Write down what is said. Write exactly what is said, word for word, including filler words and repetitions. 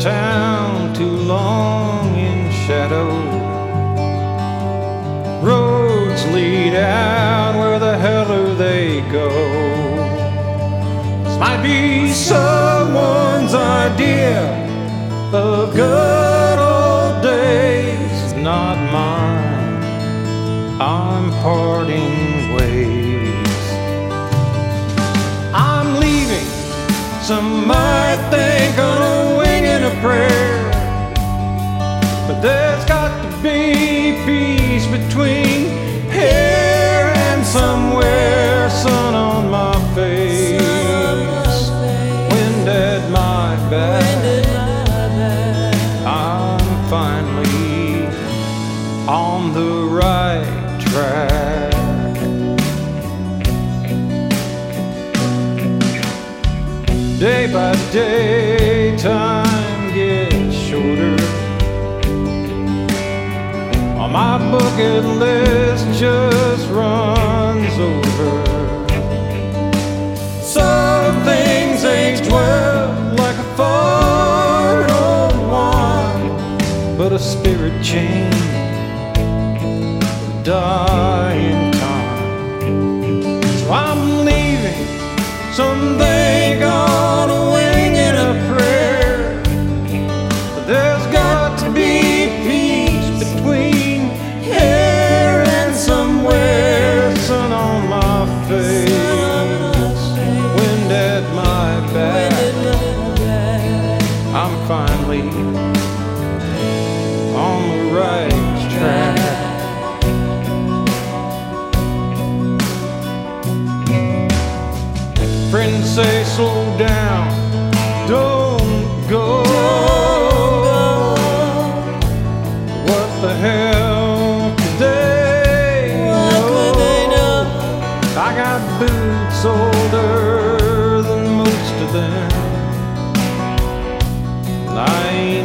town too long in shadow. Roads lead out, where the hell do they go? This might be someone's idea of good old days, not mine. I'm parting ways. I'm leaving, some might think on a wing and a prayer, but there's got to be peace between here and somewhere. Sun on my face, wind at my back. I'm finally on the right track. Day by day, time gets shorter. On my bucket list just runs over. Some things age well, like a fine old wine, but a spirit chain will die in time. So I'm leaving, some think on a wing and a prayer, but there's got to be peace between here and somewhere. Sun on my face, wind at my back. I'm finally on the right track. Friends say slow down, don't go. What the hell could they know? I got boots older than most of them. I ain't